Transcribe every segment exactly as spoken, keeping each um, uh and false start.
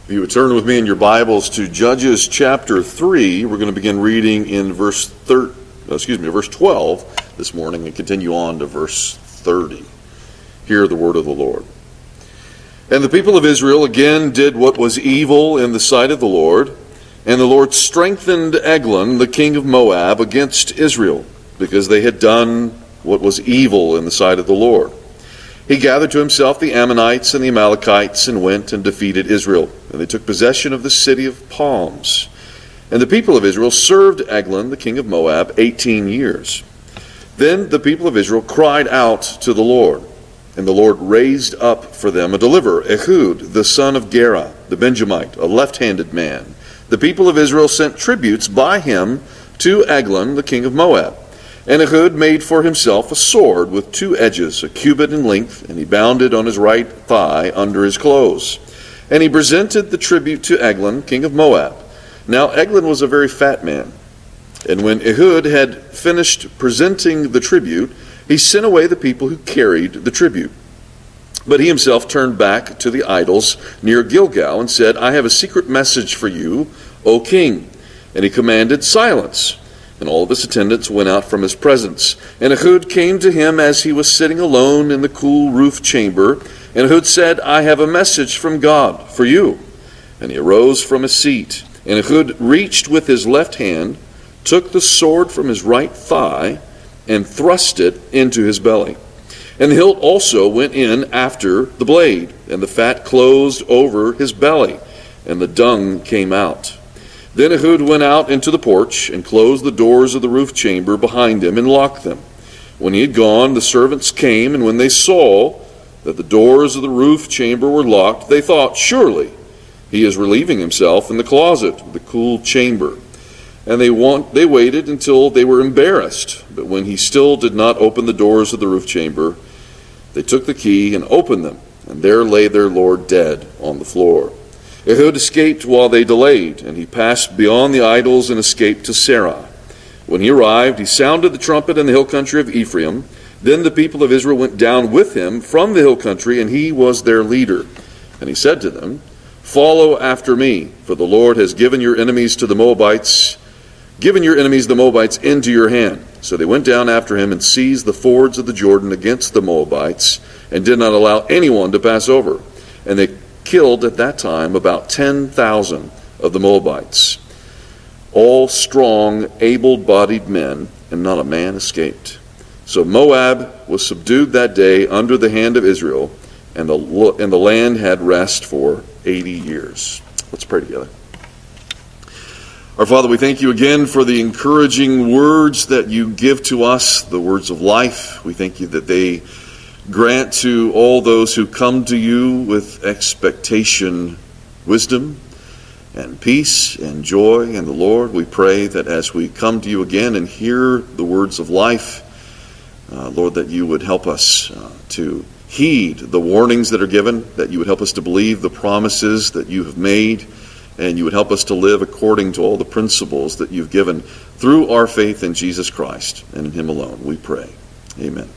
If you would turn with me in your Bibles to Judges chapter three, we're going to begin reading in verse thir- excuse me, verse twelve this morning and continue on to verse thirty. Hear the word of the Lord. And the people of Israel again did what was evil in the sight of the Lord, and the Lord strengthened Eglon, the king of Moab, against Israel, because they had done what was evil in the sight of the Lord. He gathered to himself the Ammonites and the Amalekites and went and defeated Israel. And they took possession of the city of palms. And the people of Israel served Eglon, the king of Moab, eighteen years. Then the people of Israel cried out to the Lord. And the Lord raised up for them a deliverer, Ehud, the son of Gera, the Benjamite, a left-handed man. The people of Israel sent tributes by him to Eglon, the king of Moab. And Ehud made for himself a sword with two edges, a cubit in length, and he bound it on his right thigh under his clothes. And he presented the tribute to Eglon, king of Moab. Now Eglon was a very fat man. And when Ehud had finished presenting the tribute, he sent away the people who carried the tribute. But he himself turned back to the idols near Gilgal and said, I have a secret message for you, O king. And he commanded silence. And all of his attendants went out from his presence. And Ehud came to him as he was sitting alone in the cool roof chamber. And Ehud said, I have a message from God for you. And he arose from his seat. And Ehud reached with his left hand, took the sword from his right thigh, and thrust it into his belly. And the hilt also went in after the blade, and the fat closed over his belly, and the dung came out. Then Ehud went out into the porch and closed the doors of the roof chamber behind him and locked them. When he had gone, the servants came, and when they saw that the doors of the roof chamber were locked, they thought, surely he is relieving himself in the closet, the cool chamber. And they want, they waited until they were embarrassed. But when he still did not open the doors of the roof chamber, they took the key and opened them, and there lay their lord dead on the floor. Ehud escaped while they delayed, and he passed beyond the idols and escaped to Sarai. When he arrived, he sounded the trumpet in the hill country of Ephraim. Then the people of Israel went down with him from the hill country, and he was their leader. And he said to them, follow after me, for the Lord has given your enemies to the Moabites, given your enemies the Moabites into your hand. So they went down after him and seized the fords of the Jordan against the Moabites, and did not allow anyone to pass over. And they killed at that time about ten thousand of the Moabites, all strong, able-bodied men, and not a man escaped. So Moab was subdued that day under the hand of Israel, and the, and the land had rest for eighty years. Let's pray together. Our Father, we thank you again for the encouraging words that you give to us, the words of life. We thank you that they grant to all those who come to you with expectation, wisdom and peace and joy in the Lord. We pray that as we come to you again and hear the words of life, uh, Lord, that you would help us uh, to heed the warnings that are given, that you would help us to believe the promises that you have made, and you would help us to live according to all the principles that you've given through our faith in Jesus Christ and in him alone. We pray. Amen.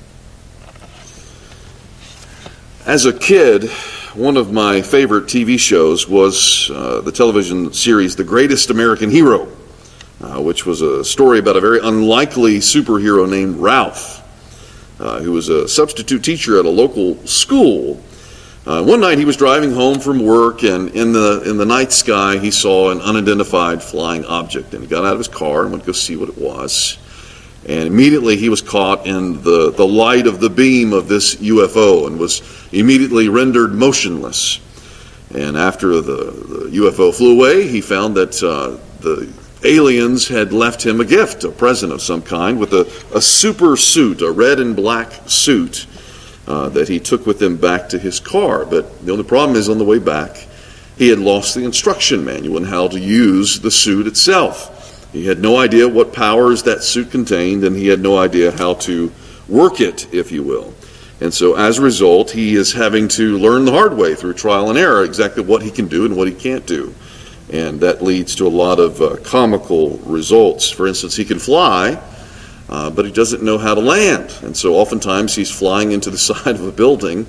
As a kid, one of my favorite T V shows was uh, the television series The Greatest American Hero, uh, which was a story about a very unlikely superhero named Ralph, uh, who was a substitute teacher at a local school. Uh, one night he was driving home from work, and in the in the night sky he saw an unidentified flying object, and he got out of his car and went to go see what it was. And immediately he was caught in the, the light of the beam of this U F O and was immediately rendered motionless. And after the, the U F O flew away, he found that uh, the aliens had left him a gift, a present of some kind, with a, a super suit, a red and black suit uh, that he took with him back to his car. But the only problem is on the way back, he had lost the instruction manual on how to use the suit itself. He had no idea what powers that suit contained, and he had no idea how to work it, if you will. And so as a result, he is having to learn the hard way through trial and error exactly what he can do and what he can't do. And that leads to a lot of uh, comical results. For instance, he can fly, uh, but he doesn't know how to land. And so oftentimes he's flying into the side of a building,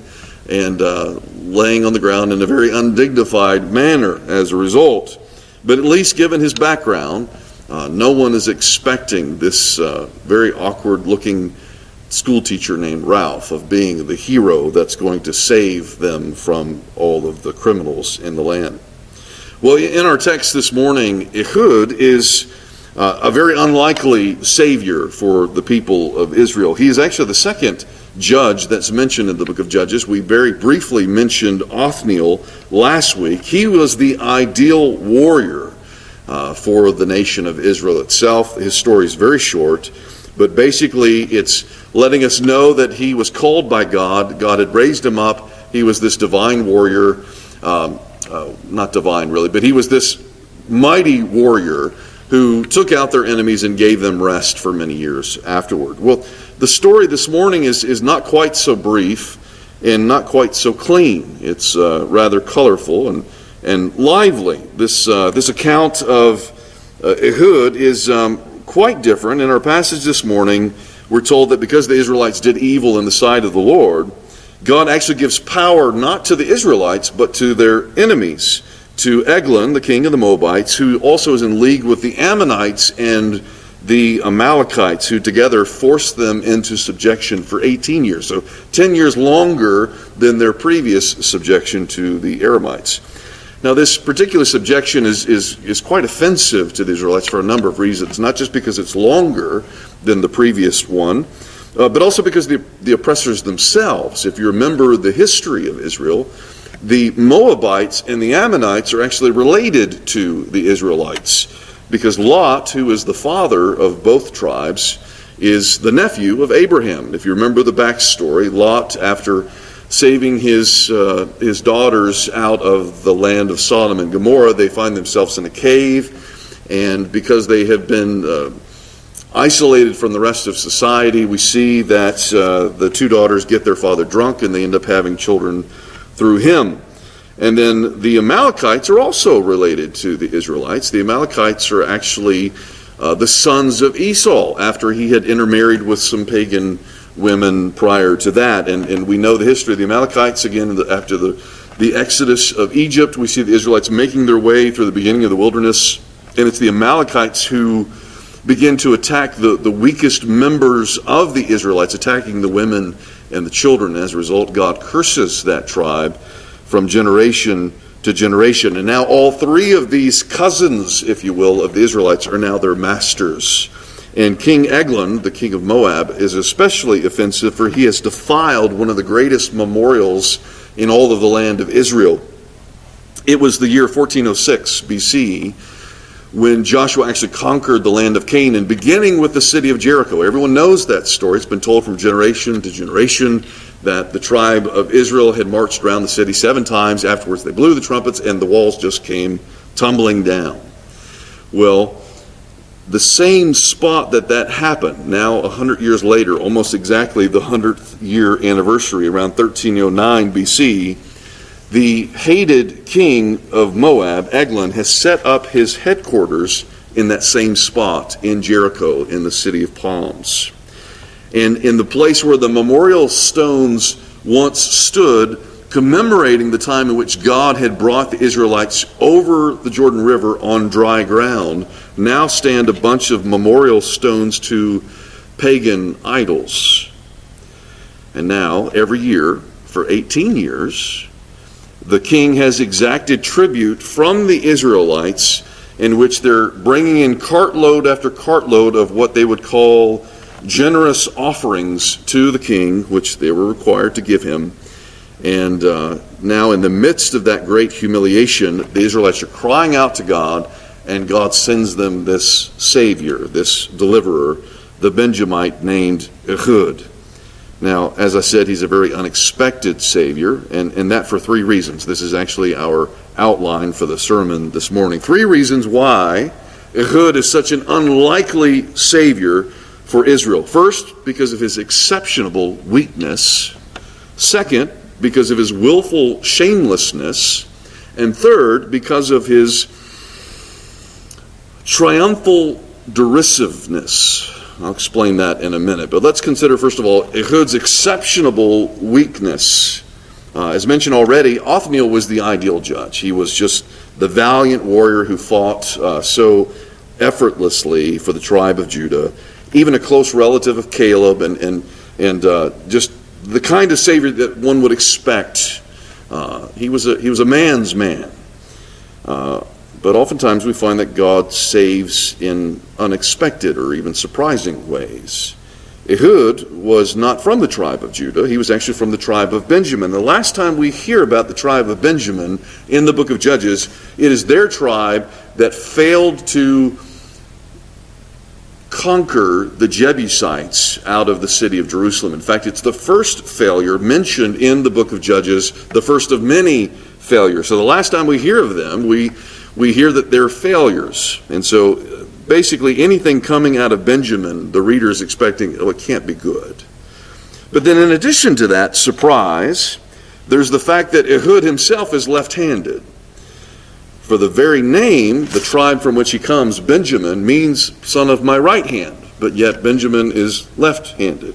and uh, laying on the ground in a very undignified manner as a result. But at least given his background, uh, no one is expecting this uh, very awkward-looking school teacher named Ralph of being the hero that's going to save them from all of the criminals in the land. Well, in our text this morning, Ehud is uh, a very unlikely savior for the people of Israel. He is actually the second judge that's mentioned in the book of Judges. We very briefly mentioned Othniel last week. He was the ideal warrior uh, for the nation of Israel itself. His story is very short, but basically it's letting us know that he was called by God. God had raised him up. He was this divine warrior, um, uh, not divine really, but he was this mighty warrior who took out their enemies and gave them rest for many years afterward. Well, the story this morning is, is not quite so brief and not quite so clean. It's uh, rather colorful and, and lively. This, uh, this account of uh, Ehud is um, quite different. In our passage this morning, we're told that because the Israelites did evil in the sight of the Lord, God actually gives power not to the Israelites, but to their enemies, to Eglon, the king of the Moabites, who also is in league with the Ammonites and the Amalekites, who together forced them into subjection for eighteen years. So ten years longer than their previous subjection to the Aramites. Now, this particular subjection is, is, is quite offensive to the Israelites for a number of reasons, not just because it's longer than the previous one, uh, but also because the, the oppressors themselves, if you remember the history of Israel, the Moabites and the Ammonites are actually related to the Israelites, because Lot, who is the father of both tribes, is the nephew of Abraham. If you remember the backstory, Lot, after saving his uh, his daughters out of the land of Sodom and Gomorrah, they find themselves in a cave, and because they have been uh, isolated from the rest of society, we see that uh, the two daughters get their father drunk, and they end up having children through him. And then the Amalekites are also related to the Israelites. The Amalekites are actually uh, the sons of Esau, after he had intermarried with some pagan women prior to that. And, and we know the history of the Amalekites. Again, after the, the exodus of Egypt, we see the Israelites making their way through the beginning of the wilderness. And it's the Amalekites who begin to attack the, the weakest members of the Israelites, attacking the women and the children. As a result, God curses that tribe from generation to generation. And now all three of these cousins, if you will, of the Israelites are now their masters. And King Eglon, the king of Moab, is especially offensive, for he has defiled one of the greatest memorials in all of the land of Israel. It was the year fourteen oh six B C when Joshua actually conquered the land of Canaan, beginning with the city of Jericho. Everyone knows that story. It's been told from generation to generation that the tribe of Israel had marched around the city seven times. Afterwards, they blew the trumpets, and the walls just came tumbling down. Well, the same spot that that happened, now a hundred years later, almost exactly the hundredth year anniversary, around thirteen oh nine B C, the hated king of Moab, Eglon, has set up his headquarters in that same spot in Jericho, in the city of Palms. And in the place where the memorial stones once stood, commemorating the time in which God had brought the Israelites over the Jordan River on dry ground, now stand a bunch of memorial stones to pagan idols. And now, every year, for eighteen years, the king has exacted tribute from the Israelites, in which they're bringing in cartload after cartload of what they would call generous offerings to the king, which they were required to give him. And uh, now in the midst of that great humiliation, the Israelites are crying out to God, and God sends them this Savior, this deliverer, the Benjamite named Ehud. Now, as I said, he's a very unexpected Savior, and, and that for three reasons. This is actually our outline for the sermon this morning. Three reasons why Ehud is such an unlikely Savior for Israel. First, because of his exceptional weakness. Second, because of his willful shamelessness. And third, because of his triumphal derisiveness. I'll explain that in a minute. But let's consider, first of all, Ehud's exceptional weakness. Uh, as mentioned already, Othniel was the ideal judge. He was just the valiant warrior who fought uh, so effortlessly for the tribe of Judah, even a close relative of Caleb, and and and uh, just the kind of savior that one would expect. Uh, he was a he was a man's man, uh, but oftentimes we find that God saves in unexpected or even surprising ways. Ehud was not from the tribe of Judah. He was actually from the tribe of Benjamin. The last time we hear about the tribe of Benjamin in the book of Judges, it is their tribe that failed to conquer the Jebusites out of the city of Jerusalem. In fact, it's the first failure mentioned in the book of Judges, the first of many failures. So the last time we hear of them, we, we hear that they're failures. And so basically, anything coming out of Benjamin, the reader is expecting, oh, it can't be good. But then in addition to that surprise, there's the fact that Ehud himself is left-handed. For the very name, the tribe from which he comes, Benjamin, means son of my right hand, but yet Benjamin is left-handed.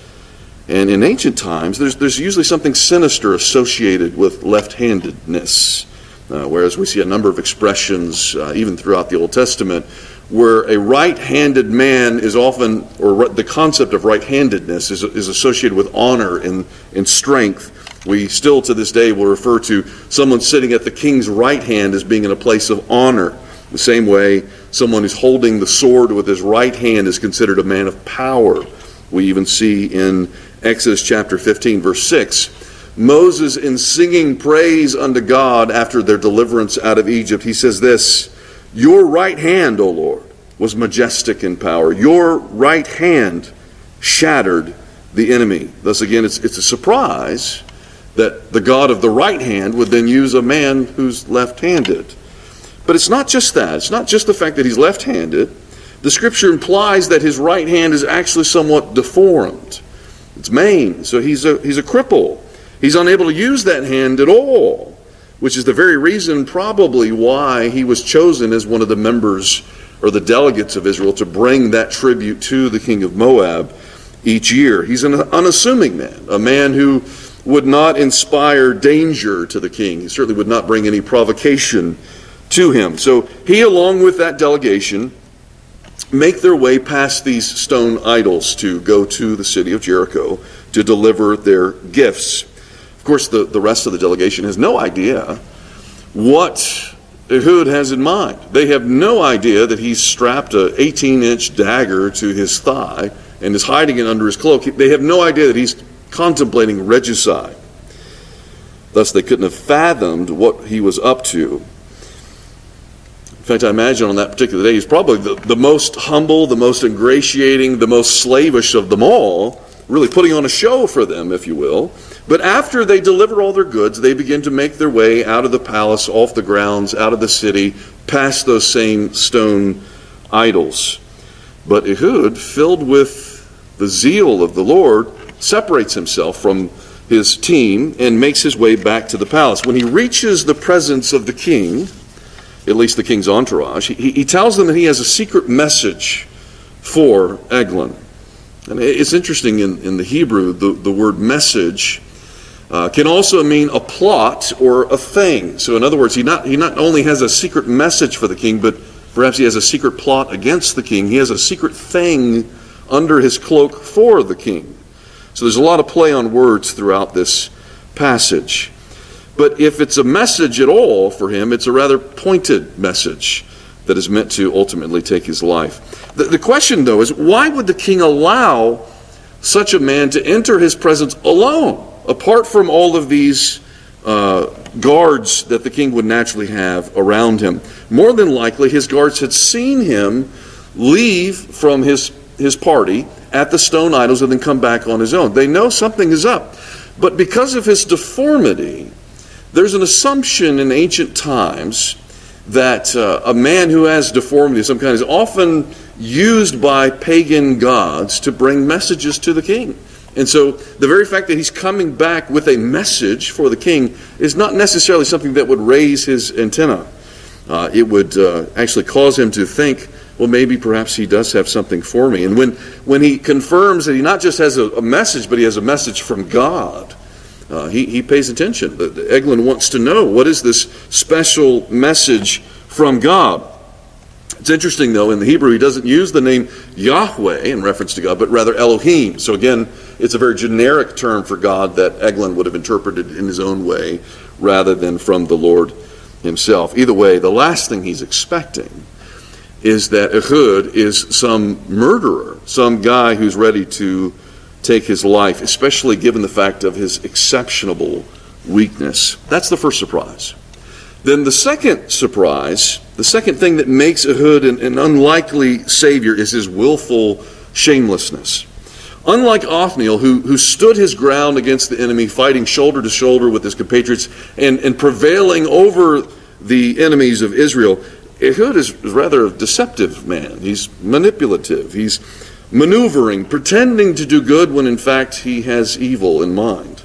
And in ancient times, there's, there's usually something sinister associated with left-handedness, uh, whereas we see a number of expressions, uh, even throughout the Old Testament, where a right-handed man is often, or the concept of right-handedness is, is associated with honor and, and strength. We still to this day will refer to someone sitting at the king's right hand as being in a place of honor. The same way someone who's holding the sword with his right hand is considered a man of power. We even see in Exodus chapter fifteen, verse six, Moses, in singing praise unto God after their deliverance out of Egypt, he says this, your right hand, O Lord, was majestic in power. Your right hand shattered the enemy. Thus again, it's, it's a surprise that the God of the right hand would then use a man who's left-handed. But it's not just that. It's not just the fact that he's left-handed. The Scripture implies that his right hand is actually somewhat deformed. It's maimed, so he's a, he's a cripple. He's unable to use that hand at all, which is the very reason probably why he was chosen as one of the members or the delegates of Israel to bring that tribute to the king of Moab each year. He's an unassuming man, a man who would not inspire danger to the king. He certainly would not bring any provocation to him. So he, along with that delegation, make their way past these stone idols to go to the city of Jericho to deliver their gifts. Of course, the, the rest of the delegation has no idea what Ehud has in mind. They have no idea that he's strapped an eighteen-inch dagger to his thigh and is hiding it under his cloak. They have no idea that he's contemplating regicide. Thus, they couldn't have fathomed what he was up to. In fact, I imagine on that particular day, he's probably the, the most humble, the most ingratiating, the most slavish of them all, really putting on a show for them, if you will. But after they deliver all their goods, they begin to make their way out of the palace, off the grounds, out of the city, past those same stone idols. But Ehud, filled with the zeal of the Lord, separates himself from his team and makes his way back to the palace. When he reaches the presence of the king, at least the king's entourage, he, he tells them that he has a secret message for Eglon. And it's interesting in, in the Hebrew, the, the word message uh, can also mean a plot or a thing. So in other words, he not, he not only has a secret message for the king, but perhaps he has a secret plot against the king. He has a secret thing under his cloak for the king. So there's a lot of play on words throughout this passage. But if it's a message at all for him, it's a rather pointed message that is meant to ultimately take his life. The, the question, though, is why would the king allow such a man to enter his presence alone, apart from all of these uh, guards that the king would naturally have around him? More than likely, his guards had seen him leave from his, his party at the stone idols and then come back on his own. They know something is up. But because of his deformity, there's an assumption in ancient times that uh, a man who has deformity of some kind is often used by pagan gods to bring messages to the king. And so the very fact that he's coming back with a message for the king is not necessarily something that would raise his antenna. Uh, it would uh, actually cause him to think, well, maybe perhaps he does have something for me. And when, when he confirms that he not just has a, a message, but he has a message from God, Uh, he, he pays attention. The, the Eglon wants to know, what is this special message from God? It's interesting, though, in the Hebrew, he doesn't use the name Yahweh in reference to God, but rather Elohim. So again, it's a very generic term for God that Eglon would have interpreted in his own way rather than from the Lord himself. Either way, the last thing he's expecting is that Ehud is some murderer, some guy who's ready to take his life, especially given the fact of his exceptional weakness. That's the first surprise. Then the second surprise, the second thing that makes Ehud an, an unlikely savior is his willful shamelessness. Unlike Othniel, who, who stood his ground against the enemy, fighting shoulder to shoulder with his compatriots and, and prevailing over the enemies of Israel, Ehud is rather a deceptive man. He's manipulative. He's maneuvering, pretending to do good when in fact he has evil in mind.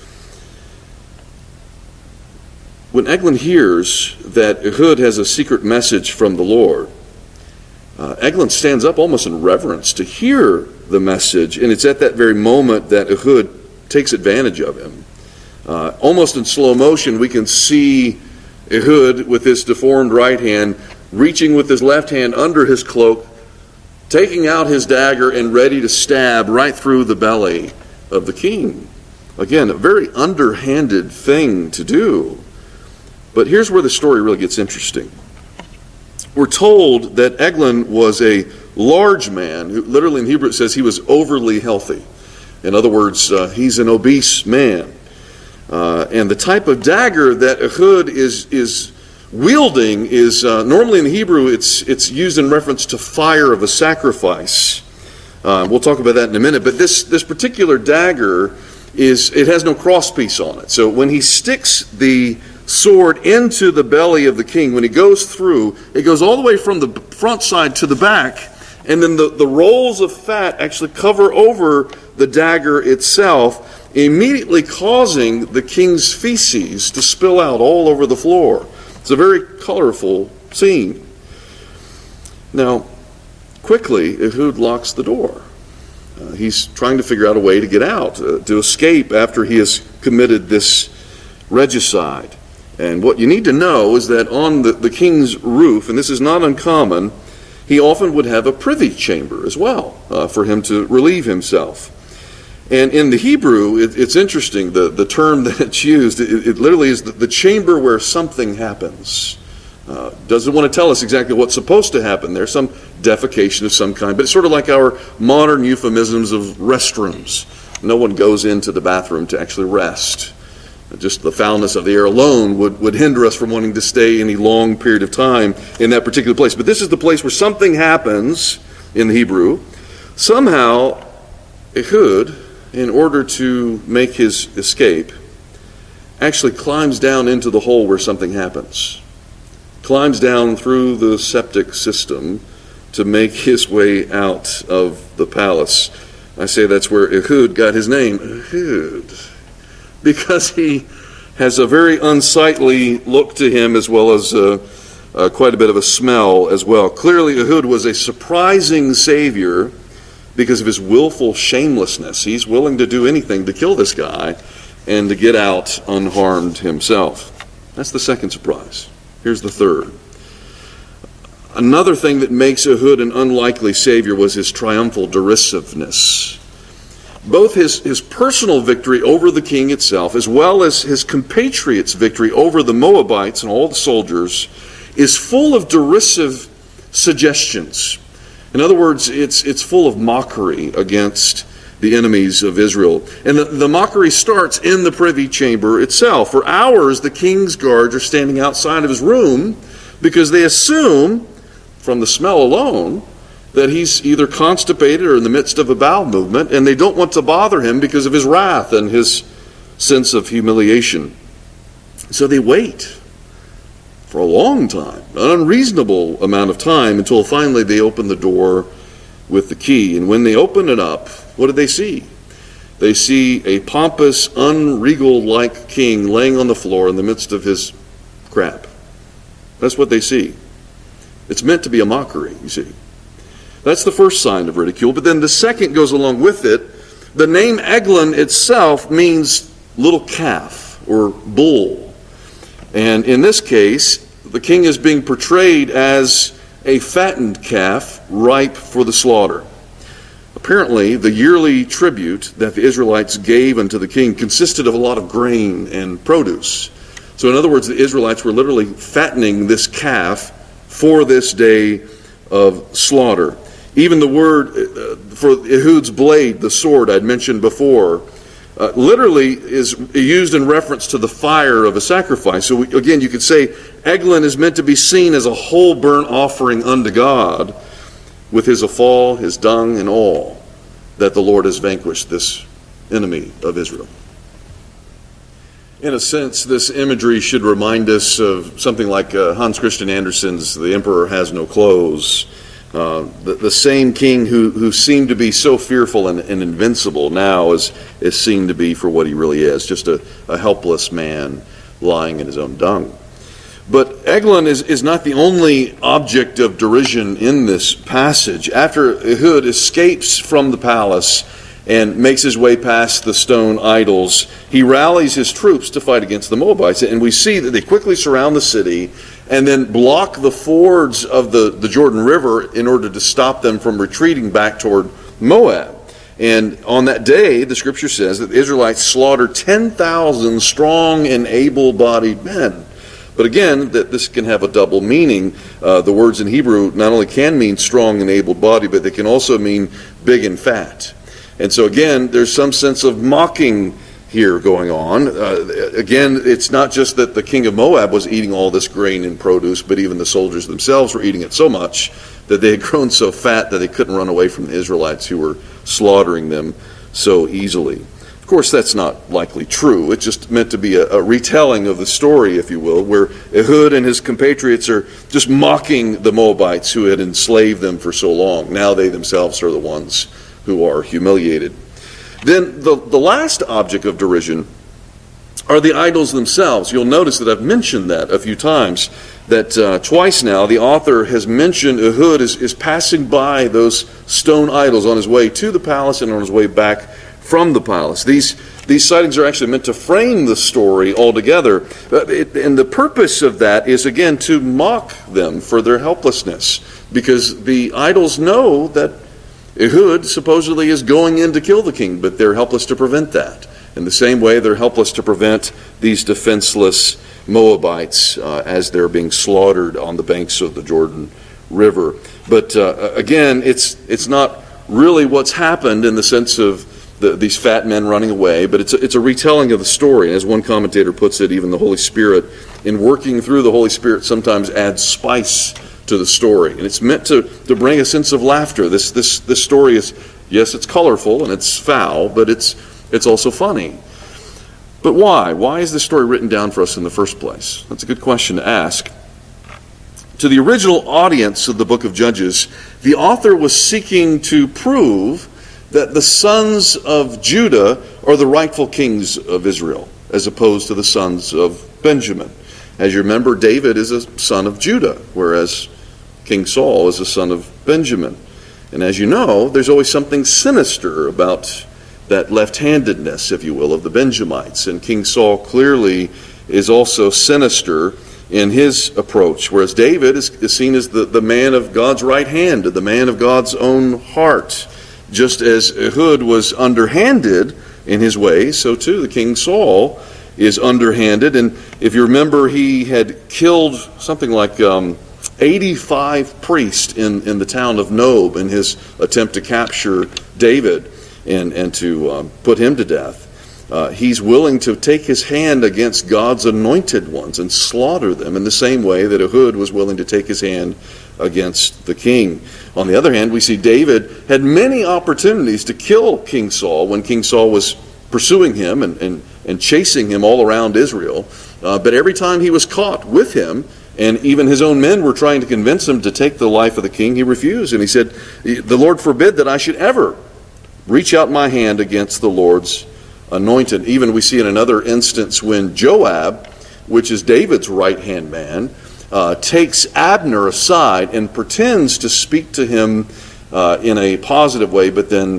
When Eglon hears that Ehud has a secret message from the Lord, uh, Eglon stands up almost in reverence to hear the message, and it's at that very moment that Ehud takes advantage of him. Uh, almost in slow motion, we can see Ehud with his deformed right hand reaching with his left hand under his cloak, taking out his dagger and ready to stab right through the belly of the king. Again, a very underhanded thing to do. But here's where the story really gets interesting. We're told that Eglon was a large man, who literally in Hebrew it says he was overly healthy. In other words, uh, he's an obese man. Uh, and the type of dagger that Ehud is is wielding is uh, normally in the Hebrew it's it's used in reference to fire of a sacrifice. Uh, we'll talk about that in a minute. But this this particular dagger is it has no crosspiece on it. So when he sticks the sword into the belly of the king, when he goes through, it goes all the way from the front side to the back, and then the, the rolls of fat actually cover over the dagger itself, immediately causing the king's feces to spill out all over the floor. It's a very colorful scene. Now, quickly, Ehud locks the door. Uh, he's trying to figure out a way to get out, uh, to escape after he has committed this regicide. And what you need to know is that on the, the king's roof, and this is not uncommon, he often would have a privy chamber as well uh, for him to relieve himself. And in the Hebrew, it, it's interesting, the, the term that it's used, it, it literally is the, the chamber where something happens. Uh, doesn't want to tell us exactly what's supposed to happen there, some defecation of some kind, but it's sort of like our modern euphemisms of restrooms. No one goes into the bathroom to actually rest. Just the foulness of the air alone would, would hinder us from wanting to stay any long period of time in that particular place. But this is the place where something happens in the Hebrew. Somehow, Ehud, in order to make his escape, actually climbs down into the hole where something happens. Climbs down through the septic system to make his way out of the palace. I say that's where Ehud got his name, Ehud, because he has a very unsightly look to him, as well as uh, uh, quite a bit of a smell as well. Clearly, Ehud was a surprising savior because of his willful shamelessness. He's willing to do anything to kill this guy and to get out unharmed himself. That's the second surprise. Here's the third. Another thing that makes Ehud an unlikely savior was his triumphal derisiveness. Both his, his personal victory over the king itself, as well as his compatriots' victory over the Moabites and all the soldiers, is full of derisive suggestions. In other words, it's it's full of mockery against the enemies of Israel. And the, the mockery starts in the privy chamber itself. For hours, the king's guards are standing outside of his room because they assume, from the smell alone, that he's either constipated or in the midst of a bowel movement, and they don't want to bother him because of his wrath and his sense of humiliation. So they wait for a long time, an unreasonable amount of time, until finally they open the door with the key. And when they open it up, what do they see? They see a pompous, unregal-like king laying on the floor in the midst of his crap. That's what they see. It's meant to be a mockery, you see. That's the first sign of ridicule. But then the second goes along with it. The name Eglon itself means little calf or bull. And in this case, the king is being portrayed as a fattened calf ripe for the slaughter. Apparently, the yearly tribute that the Israelites gave unto the king consisted of a lot of grain and produce. So in other words, the Israelites were literally fattening this calf for this day of slaughter. Even the word uh, for Ehud's blade, the sword I'd mentioned before, uh, literally is used in reference to the fire of a sacrifice. So we, again, you could say Eglon is meant to be seen as a whole burnt offering unto God, with his offal, his dung, and all, that the Lord has vanquished this enemy of Israel. In a sense, this imagery should remind us of something like uh, Hans Christian Andersen's The Emperor Has No Clothes. Uh, the, the same king who, who seemed to be so fearful and, and invincible now is, is seen to be for what he really is, just a, a helpless man lying in his own dung. But Eglon is, is not the only object of derision in this passage. After Ehud escapes from the palace and makes his way past the stone idols, he rallies his troops to fight against the Moabites. And we see that they quickly surround the city and then block the fords of the, the Jordan River in order to stop them from retreating back toward Moab. And on that day, the scripture says that the Israelites slaughtered ten thousand strong and able-bodied men. But again, that this can have a double meaning. Uh, the words in Hebrew not only can mean strong and able-bodied, but they can also mean big and fat. And so again, there's some sense of mocking here going on. Uh, again, it's not just that the king of Moab was eating all this grain and produce, but even the soldiers themselves were eating it so much that they had grown so fat that they couldn't run away from the Israelites who were slaughtering them so easily. Of course, that's not likely true. It's just meant to be a, a retelling of the story, if you will, where Ehud and his compatriots are just mocking the Moabites who had enslaved them for so long. Now they themselves are the ones who are humiliated. Then the, the last object of derision are the idols themselves. You'll notice that I've mentioned that a few times, that uh, twice now the author has mentioned Ehud is, is passing by those stone idols on his way to the palace and on his way back from the palace. These these sightings are actually meant to frame the story altogether. Uh, it, and the purpose of that is, again, to mock them for their helplessness, because the idols know that Ehud supposedly is going in to kill the king, but they're helpless to prevent that. In the same way, they're helpless to prevent these defenseless Moabites uh, as they're being slaughtered on the banks of the Jordan River. But uh, again, it's it's not really what's happened in the sense of the, these fat men running away, but it's a, it's a retelling of the story. As one commentator puts it, even the Holy Spirit, in working through the Holy Spirit, sometimes adds spice to the story. And it's meant to, to bring a sense of laughter. This this this story is, yes, it's colorful and it's foul, but it's it's also funny. But why? Why is this story written down for us in the first place? That's a good question to ask. To the original audience of the book of Judges, the author was seeking to prove that the sons of Judah are the rightful kings of Israel, as opposed to the sons of Benjamin. As you remember, David is a son of Judah, whereas King Saul is a son of Benjamin. And as you know, there's always something sinister about that left-handedness, if you will, of the Benjamites. And King Saul clearly is also sinister in his approach, whereas David is, is seen as the, the man of God's right hand, the man of God's own heart. Just as Ehud was underhanded in his ways, so too the King Saul is underhanded. And if you remember, he had killed something like um, eighty-five priests in, in the town of Nob in his attempt to capture David and, and to um, put him to death. Uh, he's willing to take his hand against God's anointed ones and slaughter them in the same way that Ehud was willing to take his hand against the king. On the other hand, we see David had many opportunities to kill King Saul when King Saul was pursuing him and, and, and chasing him all around Israel. Uh, but every time he was caught with him, and even his own men were trying to convince him to take the life of the king, he refused. And he said, "The Lord forbid that I should ever reach out my hand against the Lord's anointed." Even we see in another instance when Joab, which is David's right-hand man, uh, takes Abner aside and pretends to speak to him uh, in a positive way, but then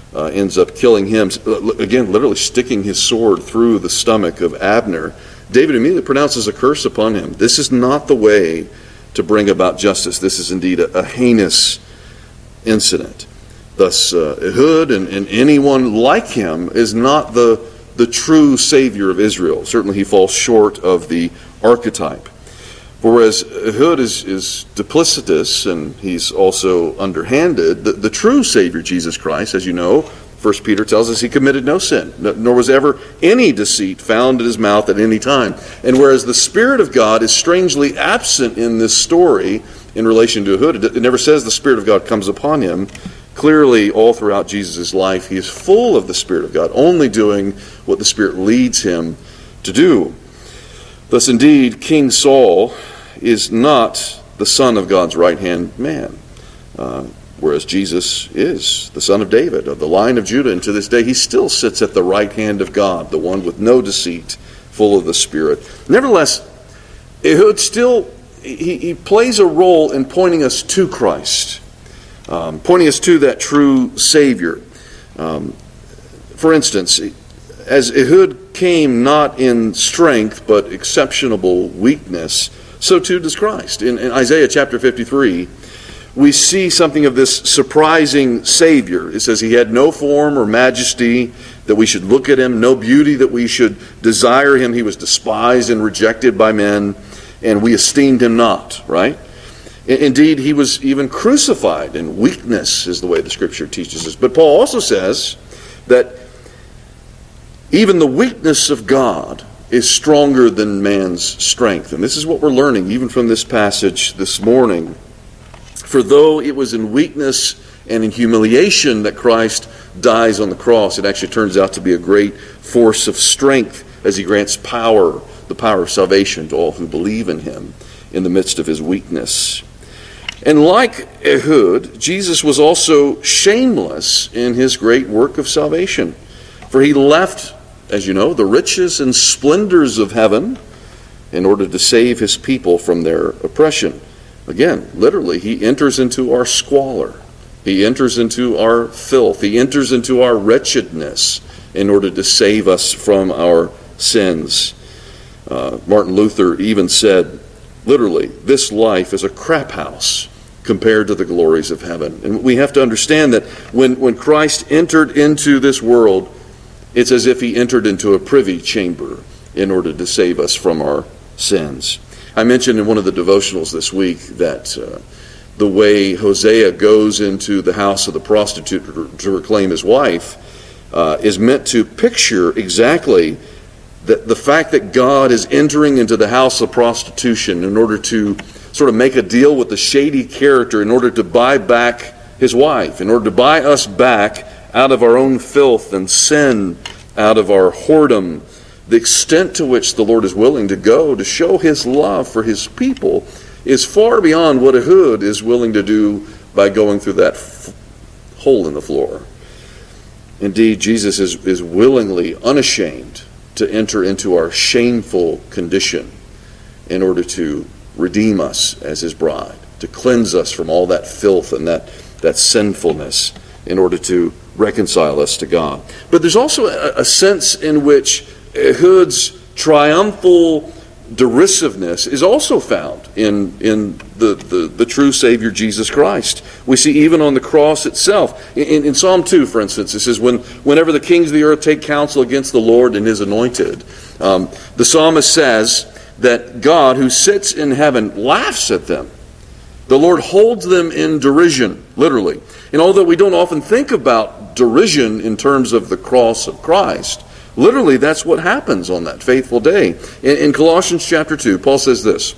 uh, ends up killing him, again, literally sticking his sword through the stomach of Abner, David immediately pronounces a curse upon him. This is not the way to bring about justice. This is indeed a, a heinous incident. Thus, uh, Ehud and, and anyone like him is not the, the true Savior of Israel. Certainly he falls short of the archetype. Whereas Ehud is, is duplicitous and he's also underhanded, the, the true Savior, Jesus Christ, as you know, First Peter tells us he committed no sin, nor was ever any deceit found in his mouth at any time. And whereas the Spirit of God is strangely absent in this story in relation to Ehud, it never says the Spirit of God comes upon him. Clearly, all throughout Jesus' life, he is full of the Spirit of God, only doing what the Spirit leads him to do. Thus, indeed, King Saul is not the son of God's right-hand man, uh, whereas Jesus is the son of David, of the line of Judah, and to this day he still sits at the right hand of God, the one with no deceit, full of the Spirit. Nevertheless, Ehud still, he, he plays a role in pointing us to Christ, um, pointing us to that true Savior. Um, for instance, as Ehud came not in strength but exceptionable weakness, so too does Christ. In, in Isaiah chapter fifty-three, we see something of this surprising Savior. It says he had no form or majesty that we should look at him, no beauty that we should desire him. He was despised and rejected by men, and we esteemed him not, right? Indeed, he was even crucified in weakness, is the way the Scripture teaches us. But Paul also says that even the weakness of God is stronger than man's strength. And this is what we're learning even from this passage this morning. For though it was in weakness and in humiliation that Christ dies on the cross, it actually turns out to be a great force of strength as he grants power, the power of salvation to all who believe in him in the midst of his weakness. And like Ehud, Jesus was also shameless in his great work of salvation. For he left, as you know, the riches and splendors of heaven in order to save his people from their oppression. Again, literally, he enters into our squalor. He enters into our filth. He enters into our wretchedness in order to save us from our sins. Uh, Martin Luther even said, literally, this life is a crap house compared to the glories of heaven. And we have to understand that when, when Christ entered into this world, it's as if he entered into a privy chamber in order to save us from our sins. I mentioned in one of the devotionals this week that uh, the way Hosea goes into the house of the prostitute to, to reclaim his wife uh, is meant to picture exactly that the fact that God is entering into the house of prostitution in order to sort of make a deal with the shady character in order to buy back his wife, in order to buy us back out of our own filth and sin, out of our whoredom. The extent to which the Lord is willing to go to show his love for his people is far beyond what Ehud is willing to do by going through that f- hole in the floor. Indeed, Jesus is, is willingly unashamed to enter into our shameful condition in order to redeem us as his bride, to cleanse us from all that filth and that, that sinfulness in order to reconcile us to God. But there's also a, a sense in which Ehud's triumphal derisiveness is also found in, in the, the, the true Savior, Jesus Christ. We see even on the cross itself. In, in Psalm two, for instance, it says, when, whenever the kings of the earth take counsel against the Lord and his anointed, um, the psalmist says that God, who sits in heaven, laughs at them. The Lord holds them in derision, literally. And although we don't often think about derision in terms of the cross of Christ, literally that's what happens on that faithful day. In, in Colossians chapter two, Paul says this.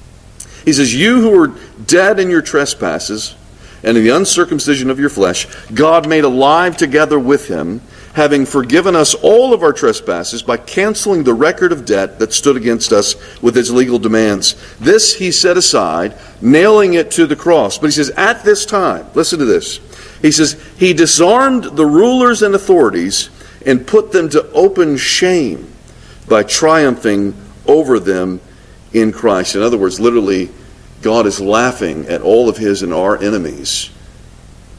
He says, you who were dead in your trespasses and in the uncircumcision of your flesh, God made alive together with him, having forgiven us all of our trespasses by canceling the record of debt that stood against us with its legal demands. This he set aside, nailing it to the cross. But he says, at this time, listen to this. He says, he disarmed the rulers and authorities and put them to open shame by triumphing over them in Christ. In other words, literally, God is laughing at all of his and our enemies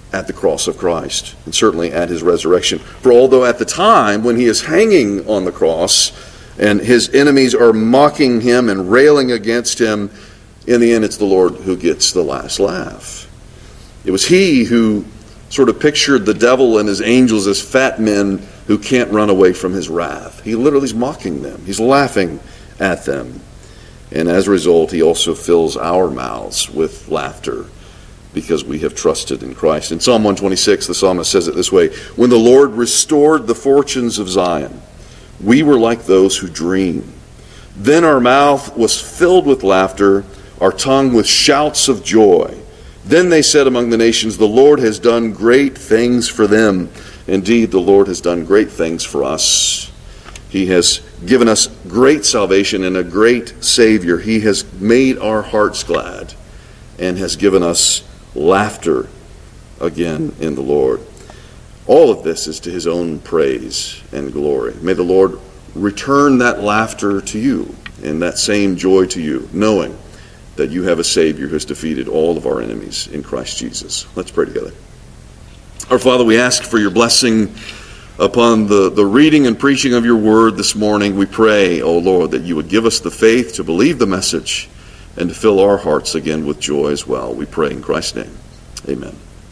at the cross of Christ, and certainly at his resurrection. For although at the time when he is hanging on the cross and his enemies are mocking him and railing against him, in the end it's the Lord who gets the last laugh. It was he who sort of pictured the devil and his angels as fat men who can't run away from his wrath. He literally is mocking them. He's laughing at them. And as a result, he also fills our mouths with laughter because we have trusted in Christ. In Psalm one twenty-six, the psalmist says it this way: when the Lord restored the fortunes of Zion, we were like those who dream. Then our mouth was filled with laughter, our tongue with shouts of joy. Then they said among the nations, the Lord has done great things for them. Indeed, the Lord has done great things for us. He has given us great salvation and a great Savior. He has made our hearts glad and has given us laughter again in the Lord. All of this is to his own praise and glory. May the Lord return that laughter to you and that same joy to you, knowing that you have a Savior who has defeated all of our enemies in Christ Jesus. Let's pray together. Our Father, we ask for your blessing upon the, the reading and preaching of your word this morning. We pray, O Lord, that you would give us the faith to believe the message and to fill our hearts again with joy as well. We pray in Christ's name. Amen.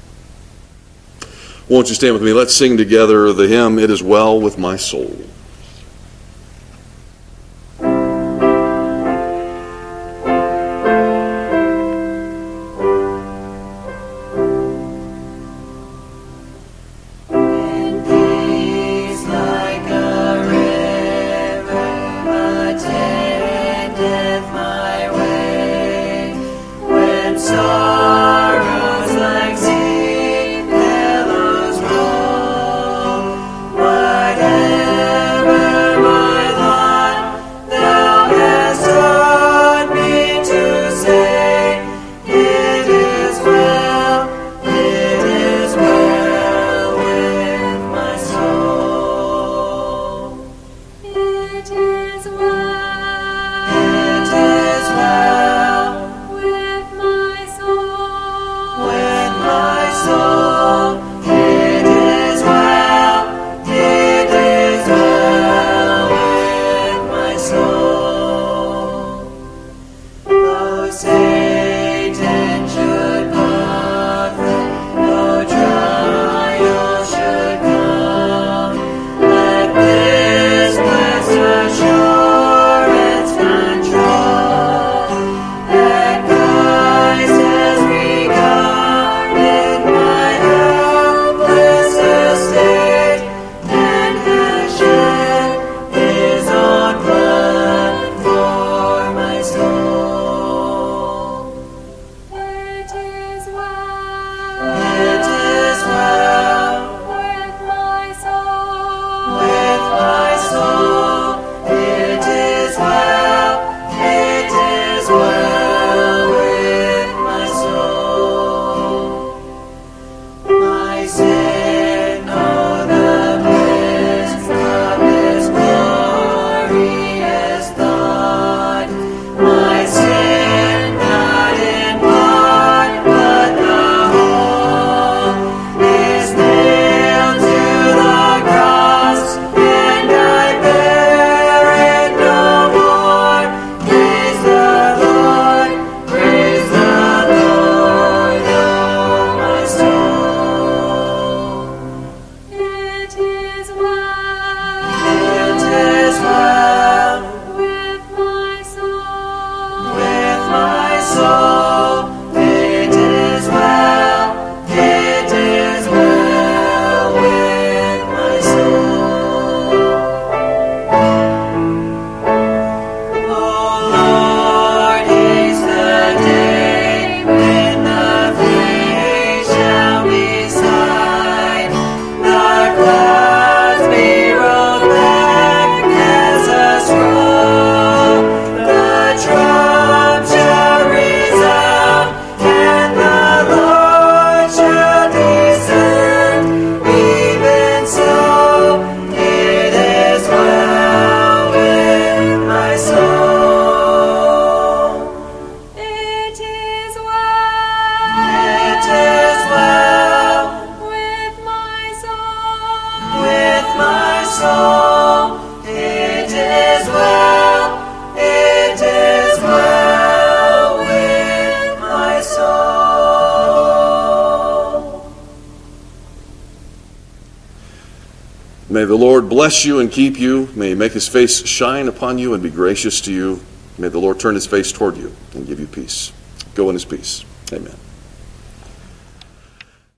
Won't you stand with me? Let's sing together the hymn, It Is Well With My Soul. Whatever soul, it is well, it is well with my soul. May the Lord bless you and keep you. May he make his face shine upon you and be gracious to you. May the Lord turn his face toward you and give you peace. Go in his peace. Amen.